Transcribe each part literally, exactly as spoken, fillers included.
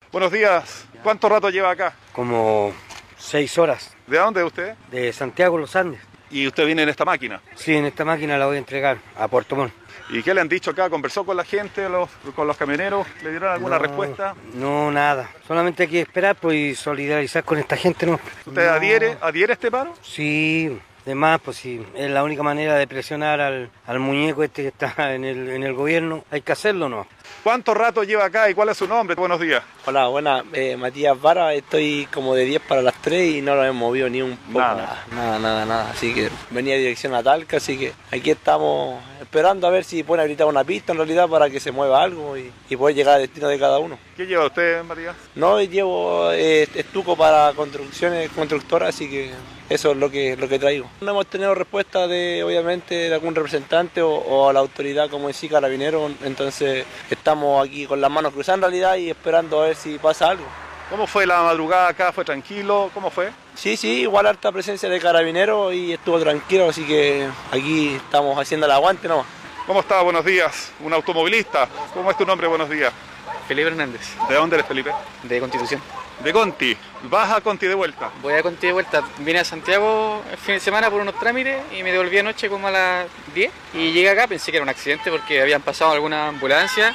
Buenos días. ¿Cuánto rato lleva acá? Como seis horas. ¿De dónde es usted? De Santiago, Los Andes. ¿Y usted viene en esta máquina? Sí, en esta máquina la voy a entregar a Puerto Montt. ¿Y qué le han dicho acá? ¿Conversó con la gente, los, con los camioneros? ¿Le dieron alguna no, respuesta? No, nada. Solamente hay que esperar pues, y solidarizar con esta gente, ¿no? ¿Usted no. adhiere, adhiere a este paro? Sí, además, pues sí, es la única manera de presionar al, al muñeco este que está en el, en el gobierno. Hay que hacerlo, ¿no? ¿Cuánto rato lleva acá y cuál es su nombre? Buenos días. Hola, buenas, eh, Matías Vara, estoy como de diez para las tres y no lo hemos movido ni un poco. Nada. Nada, nada, nada. Así que venía dirección a Talca, así que aquí estamos esperando a ver si pueden habilitar una pista en realidad para que se mueva algo y, y poder llegar al destino de cada uno. ¿Qué lleva usted, Matías? No, llevo eh, estuco para construcciones constructoras, así que eso es lo que, lo que traigo. No hemos tenido respuesta de, obviamente, de algún representante o, o a la autoridad como en sí, Carabinero, entonces estamos aquí con las manos cruzadas en realidad y esperando a ver si pasa algo. ¿Cómo fue la madrugada acá? ¿Fue tranquilo? ¿Cómo fue? Sí, sí, igual harta presencia de Carabineros y estuvo tranquilo, así que aquí estamos haciendo el aguante nomás. ¿Cómo está? Buenos días. ¿Un automovilista? ¿Cómo es tu nombre? Buenos días. Felipe Hernández, ¿De dónde eres, Felipe? de Constitución. De Conti. ¿Vas a Conti de vuelta? Voy a Conti de vuelta. Vine a Santiago el fin de semana por unos trámites y me devolví anoche como a las diez. Y llegué acá, pensé que era un accidente porque habían pasado alguna ambulancia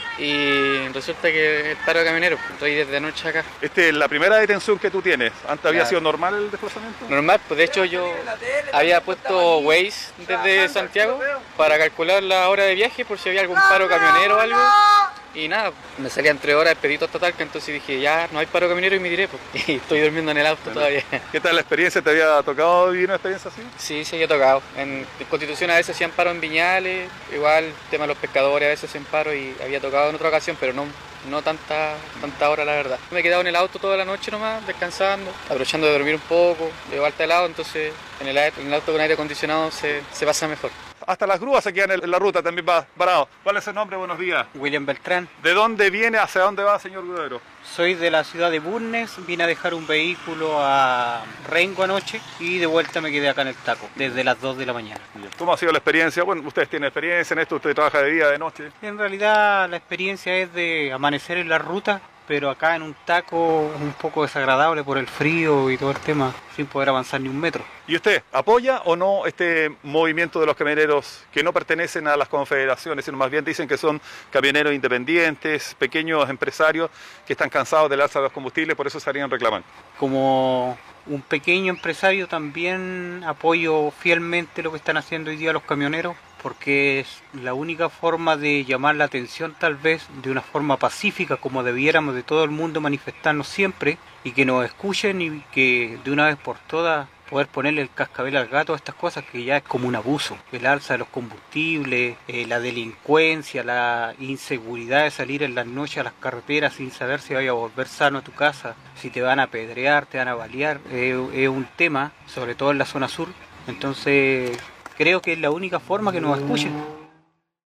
y resulta que el paro de camioneros. Estoy desde anoche acá. Esta es la primera detención que tú tienes. ¿Antes había Claro. sido normal el desplazamiento? Normal, pues de hecho yo había puesto Waze desde Santiago para calcular la hora de viaje por si había algún paro camionero o algo. Y nada, me salían tres horas, expedito hasta Talca, entonces dije, ya no hay paro camionero y me tiré, pues. Y estoy durmiendo en el auto todavía. ¿Qué tal la experiencia? ¿Te había tocado vivir una experiencia así? Sí, sí, he tocado. En Constitución a veces hacían paro en Viñales, igual el tema de los pescadores a veces hacen paro y había tocado en otra ocasión, pero no, no tanta, tanta hora la verdad. Me he quedado en el auto toda la noche nomás, descansando, aprovechando de dormir un poco, de alta helado, entonces en el, en el auto con aire acondicionado se, se pasa mejor. Hasta las grúas se quedan en la ruta, también va parado. ¿Cuál es el nombre? Buenos días. William Beltrán, ¿De dónde viene? ¿Hacia dónde va, señor Grudero? soy de la ciudad de Bulnes, vine a dejar un vehículo a Rengo anoche y de vuelta me quedé acá en el Taco, desde las dos de la mañana. ¿Cómo ha sido la experiencia? Bueno, ustedes tienen experiencia en esto, usted trabaja de día, de noche. En realidad la experiencia es de amanecer en la ruta, pero acá en un taco un poco desagradable por el frío y todo el tema, sin poder avanzar ni un metro. ¿Y usted apoya o no este movimiento de los camioneros que no pertenecen a las confederaciones, sino más bien dicen que son camioneros independientes, pequeños empresarios que están cansados del alza de los combustibles, por eso estarían reclamando? Como un pequeño empresario también apoyo fielmente lo que están haciendo hoy día los camioneros, porque es la única forma de llamar la atención tal vez de una forma pacífica, como debiéramos de todo el mundo manifestarnos siempre, y que nos escuchen y que de una vez por todas poder ponerle el cascabel al gato a estas cosas que ya es como un abuso. El alza de los combustibles, eh, la delincuencia, la inseguridad de salir en las noches a las carreteras sin saber si vaya a volver sano a tu casa, si te van a apedrear, te van a balear, eh, es un tema, sobre todo en la zona sur. Entonces creo que es la única forma que nos escuchen.